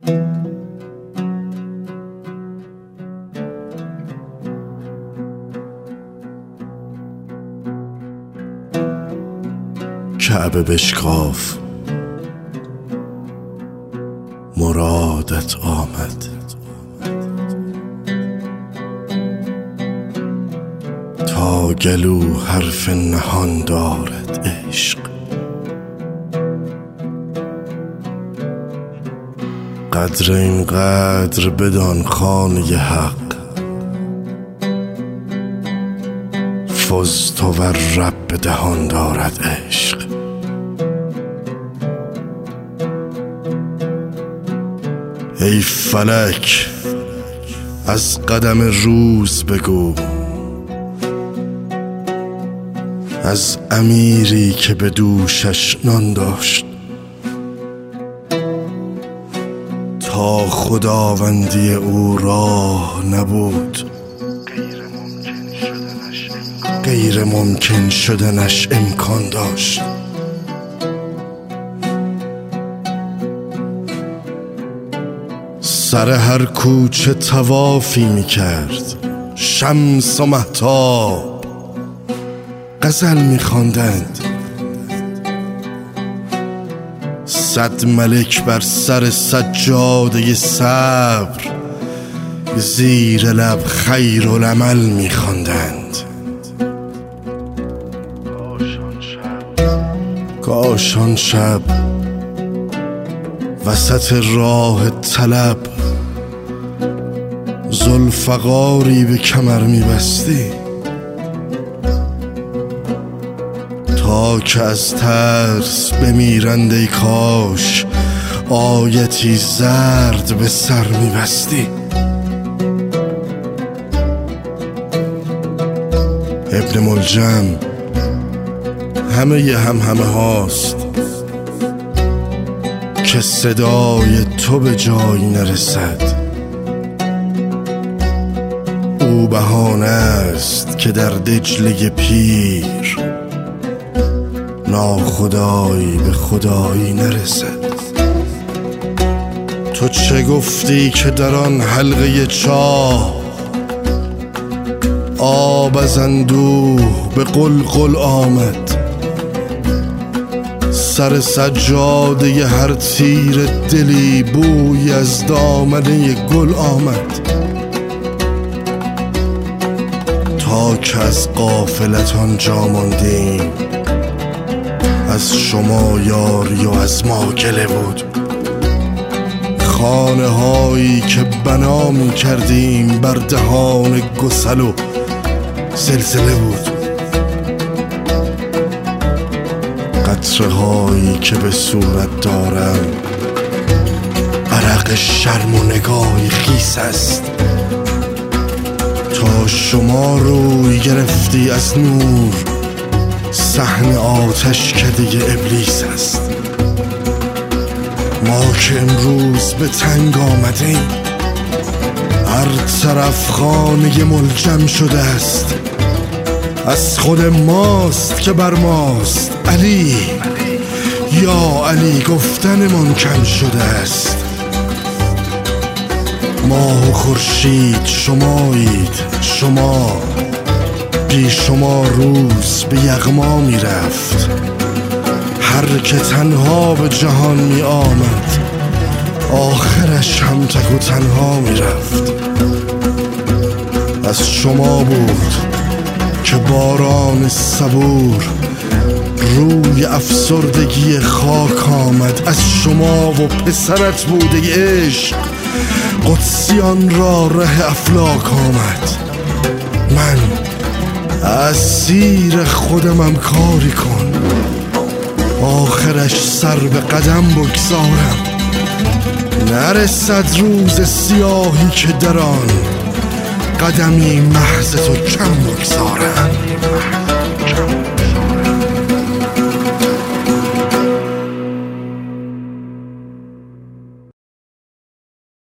کعبه بشکاف، مرادت آمد. تا گلو حرف نهان دارد عشق، قدر این قدر بدان خانه حق. فزت و رب دهان دارد عشق. ای فلک از قدم روز بگو، از امیری که به دوشش نان داشت. تا خداوندی او راه نبود، غیر ممکن شدنش امکان داشت. سر هر کوچه طوافی میکرد، شمس و مهتاب غزل میخواندند. 100 ملک بر سر سجاده صبر، زیر لب خیرالعمل میخواندند. کاش آن شب وسط راه طلب، ذوالفقاری به کمر میبستی. تا که از ترس بمیرند ای کاش، آیتی زرد به سر میبستی. ابن ملجم همه همه هاست که صدای تو به جایی نرسد. او بهانه است که در دجله پیر، ناخدایی به خدایی نرسد. تو چه گفتی که در آن حلقه چاه، آب از اندوه به قلقل آمد. سر سجاده هر تیر دلی بوی از دامنه گل آمد. تا که از غافلت آنجا ماندیم، از شما یاری و از ما گله بود. خانه هایی که بنا می کردیم بر دهان گسل و زلزله بود. قطره هایی که به صورت دارم، عرق شرم و نگاه خیس است. تا شما روی گرفتی از نور، صحن آتش کده ابلیس است. ما که امروز به تنگ آمدیم، هر طرف خانه ملجم شده است. از خود ماست که بر ماست علی، یا علی گفتنمان کم شده است. ماه و خورشید شمایید، شما بی شما روز به یغما می رفت. هر که تنها به جهان می آمد، آخرش هم تک و تنها می رفت. از شما بود که باران صبور روی افسردگی خاک آمد. از شما و پسرت بوده عشق، قدسیان را ره افلاک آمد. من اسیر خودمم کاری کن، آخرش سر به قدم بگذارم. نرسد روز سیاهی که در آن، قدمی محض تو کم بگذارم.